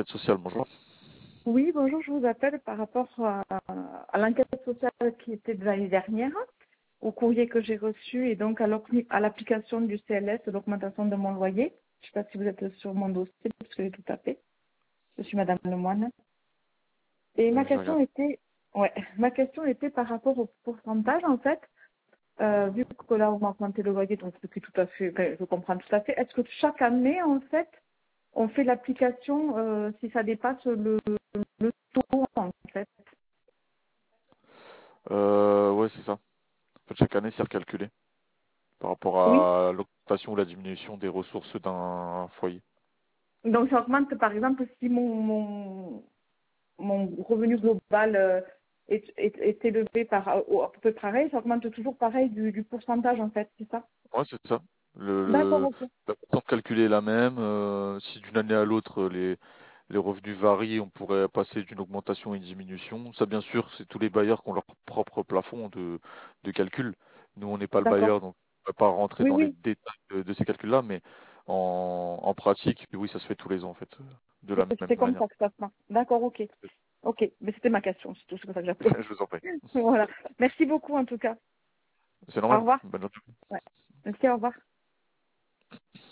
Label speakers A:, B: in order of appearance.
A: l'enquête sociale, bonjour.
B: Oui, bonjour, je vous appelle par rapport à l'enquête sociale qui était de l'année dernière, au courrier que j'ai reçu et donc à l'application du CLS, l'augmentation de mon loyer. Je ne sais pas si vous êtes sur mon dossier, parce que j'ai tout tapé. Je suis Madame Lemoine. Et
A: Je regarde.
B: ma question était par rapport au pourcentage, en fait. Vu que là, on m'a augmenté le loyer, donc c'est tout à fait, je comprends tout à fait. Est-ce que chaque année, en fait, on fait l'application si ça dépasse le taux, en fait?
A: Ouais, c'est ça. En fait, chaque année, c'est recalculé par rapport
B: Oui.
A: à l'augmentation ou la diminution des ressources d'un foyer.
B: Donc, ça augmente, par exemple, si mon revenu global est élevé à peu près pareil, ça augmente toujours pareil du pourcentage, en fait, c'est ça?
A: Ouais, c'est ça.
B: D'accord, ok.
A: La façon de calculer est la même. Si d'une année à l'autre, les revenus varient, on pourrait passer d'une augmentation à une diminution. Ça, bien sûr, c'est tous les bailleurs qui ont leur propre plafond de calcul. Nous, on n'est pas le
B: D'accord.
A: bailleur, donc on ne va pas rentrer
B: Oui,
A: dans les
B: oui,
A: détails de ces calculs-là, mais en pratique, oui, ça se fait tous les ans, en fait, de la même
B: c'est comme
A: manière.
B: ça que ça se passe. D'accord, ok. Ok, mais c'était ma question, c'est tout, c'est pour ça que j'appelais.
A: Je vous en prie.
B: Voilà. Merci beaucoup, en tout cas.
A: C'est
B: Au
A: normal.
B: revoir.
A: Bonne journée.
B: Ouais. Merci, au revoir.